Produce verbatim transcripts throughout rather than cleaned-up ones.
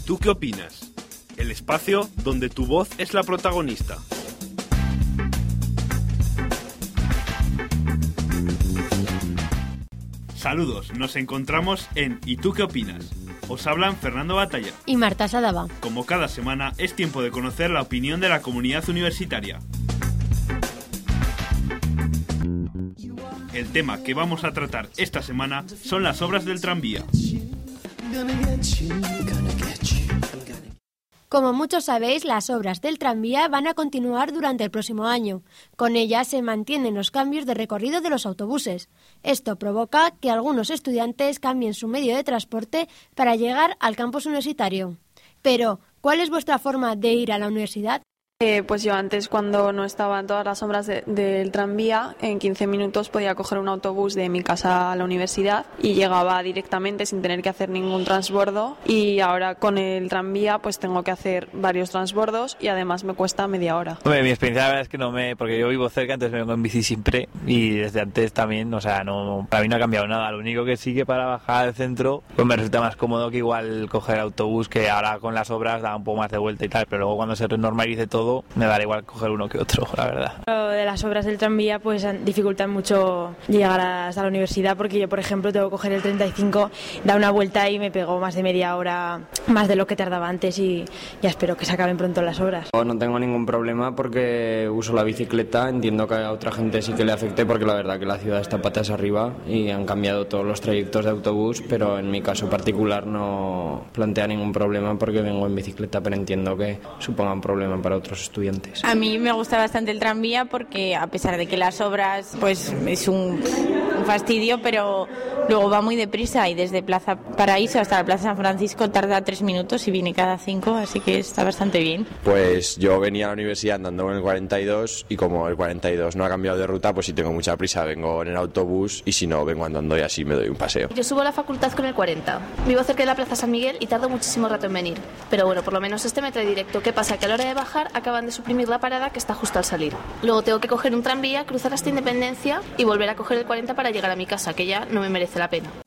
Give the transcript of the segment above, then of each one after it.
tú qué opinas? El espacio donde tu voz es la protagonista. Saludos, nos encontramos en ¿Y tú qué opinas? Os hablan Fernando Batalla y Marta Sadaba. Como cada semana es tiempo de conocer la opinión de la comunidad universitaria. El tema que vamos a tratar esta semana son las obras del tranvía. Como muchos sabéis, las obras del tranvía van a continuar durante el próximo año. Con ellas se mantienen los cambios de recorrido de los autobuses. Esto provoca que algunos estudiantes cambien su medio de transporte para llegar al campus universitario. Pero, ¿cuál es vuestra forma de ir a la universidad? Eh, pues yo antes, cuando no estaban todas las obras de, del tranvía, en quince minutos podía coger un autobús de mi casa a la universidad y llegaba directamente sin tener que hacer ningún transbordo, y ahora con el tranvía pues tengo que hacer varios transbordos y además me cuesta media hora. Hombre, mi experiencia la verdad es que no me... porque yo vivo cerca, entonces me vengo en bici siempre y desde antes también, o sea, no, para mí no ha cambiado nada. Lo único que sí que para bajar al centro pues me resulta más cómodo que igual coger autobús, que ahora con las obras da un poco más de vuelta y tal, pero luego cuando se renormalice todo me dará igual coger uno que otro, la verdad. Lo de las obras del tranvía pues dificultan mucho llegar hasta la universidad, porque yo, por ejemplo, tengo que coger el treinta y cinco, da una vuelta y me pego más de media hora, más de lo que tardaba antes, y ya espero que se acaben pronto las obras. No tengo ningún problema porque uso la bicicleta. Entiendo que a otra gente sí que le afecte porque la verdad que la ciudad está patas arriba y han cambiado todos los trayectos de autobús, pero en mi caso particular no plantea ningún problema porque vengo en bicicleta, pero entiendo que suponga un problema para otros estudiantes. A mí me gusta bastante el tranvía porque, a pesar de que las obras pues es un, un fastidio, pero luego va muy deprisa, y desde Plaza Paraíso hasta la Plaza San Francisco tarda tres minutos y viene cada cinco, así que está bastante bien. Pues yo venía a la universidad andando en el cuarenta y dos, y como el cuarenta y dos no ha cambiado de ruta, pues si tengo mucha prisa vengo en el autobús, y si no vengo andando y así me doy un paseo. Yo subo a la facultad con el cuarenta. Vivo cerca de la Plaza San Miguel y tardo muchísimo rato en venir. Pero bueno, por lo menos este me trae directo. ¿Qué pasa? Que a la hora de bajar acaban de suprimir la parada que está justo al salir. Luego tengo que coger un tranvía, cruzar hasta Independencia y volver a coger el cuarenta para llegar a mi casa, que ya no me merece la pena.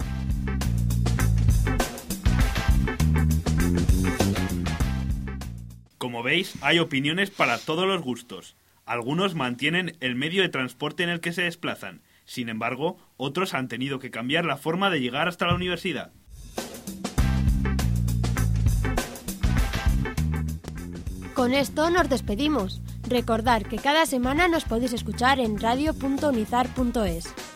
Como veis, hay opiniones para todos los gustos. Algunos mantienen el medio de transporte en el que se desplazan. Sin embargo, otros han tenido que cambiar la forma de llegar hasta la universidad. Con esto nos despedimos. Recordad que cada semana nos podéis escuchar en radio punto unizar punto es.